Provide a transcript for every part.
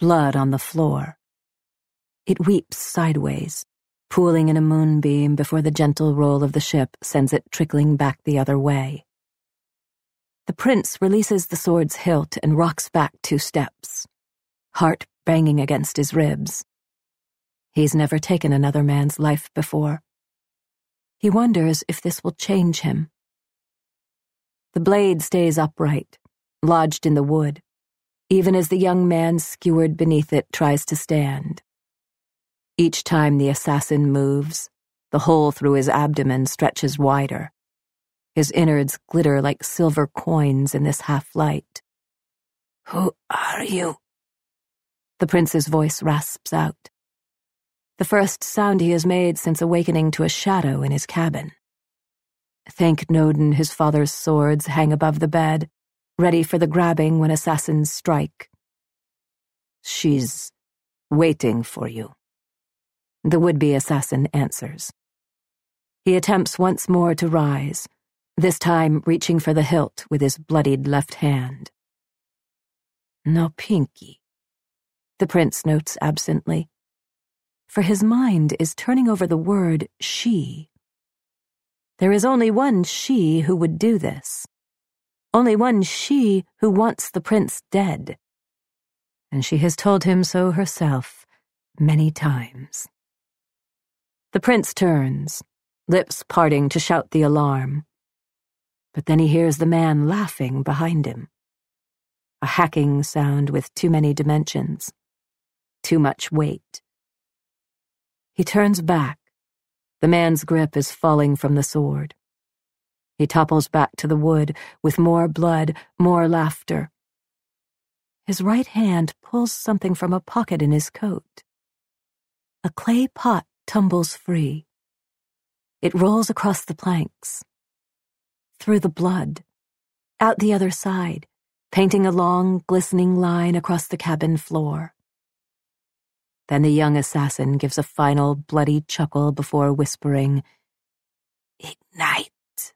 blood on the floor. It weeps sideways, pooling in a moonbeam before the gentle roll of the ship sends it trickling back the other way. The prince releases the sword's hilt and rocks back 2 steps, heart banging against his ribs. He's never taken another man's life before. He wonders if this will change him. The blade stays upright, lodged in the wood, even as the young man skewered beneath it tries to stand. Each time the assassin moves, the hole through his abdomen stretches wider. His innards glitter like silver coins in this half-light. "Who are you?" The prince's voice rasps out. The first sound he has made since awakening to a shadow in his cabin. Thank Nodin his father's swords hang above the bed, ready for the grabbing when assassins strike. "She's waiting for you," the would-be assassin answers. He attempts once more to rise, this time reaching for the hilt with his bloodied left hand. "No pinky," the prince notes absently, for his mind is turning over the word she. There is only one she who would do this. Only one she who wants the prince dead. And she has told him so herself many times. The prince turns, lips parting to shout the alarm. But then he hears the man laughing behind him. A hacking sound with too many dimensions. Too much weight. He turns back. The man's grip is falling from the sword. He topples back to the wood with more blood, more laughter. His right hand pulls something from a pocket in his coat. A clay pot tumbles free. It rolls across the planks. Through the blood. Out the other side, painting a long, glistening line across the cabin floor. Then the young assassin gives a final bloody chuckle before whispering, "Ignite."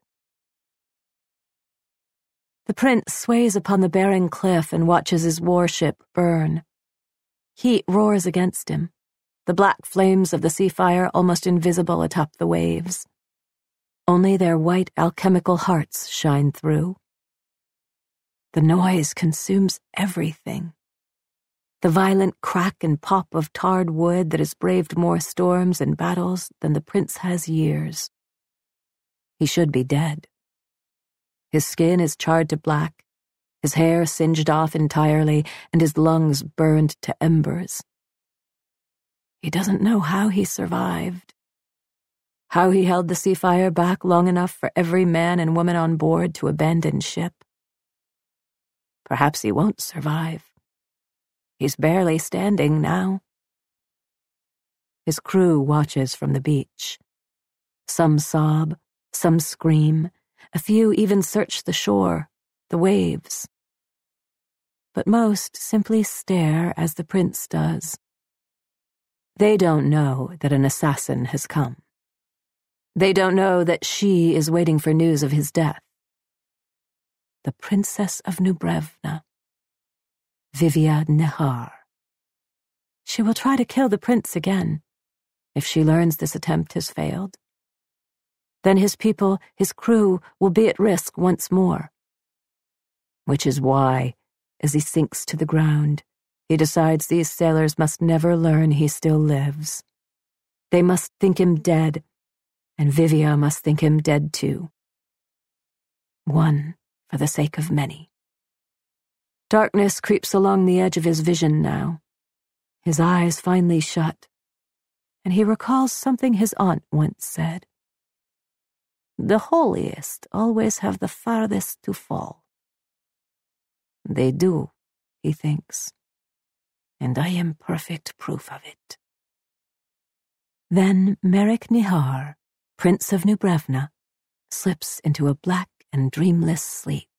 The prince sways upon the barren cliff and watches his warship burn. Heat roars against him, the black flames of the sea fire almost invisible atop the waves. Only their white alchemical hearts shine through. The noise consumes everything. The violent crack and pop of tarred wood that has braved more storms and battles than the prince has years. He should be dead. His skin is charred to black, his hair singed off entirely, and his lungs burned to embers. He doesn't know how he survived. How he held the sea fire back long enough for every man and woman on board to abandon ship. Perhaps he won't survive. He's barely standing now. His crew watches from the beach. Some sob, some scream, a few even search the shore, the waves. But most simply stare as the prince does. They don't know that an assassin has come. They don't know that she is waiting for news of his death. The Princess of New Brevna, Vivia Nehar. She will try to kill the prince again, if she learns this attempt has failed. Then his people, his crew, will be at risk once more. Which is why, as he sinks to the ground, he decides these sailors must never learn he still lives. They must think him dead, and Vivia must think him dead too. One for the sake of many. Darkness creeps along the edge of his vision now. His eyes finally shut, and he recalls something his aunt once said. The holiest always have the farthest to fall. They do, he thinks, and I am perfect proof of it. Then Merrick Nihar, Prince of New Brevna, slips into a black and dreamless sleep.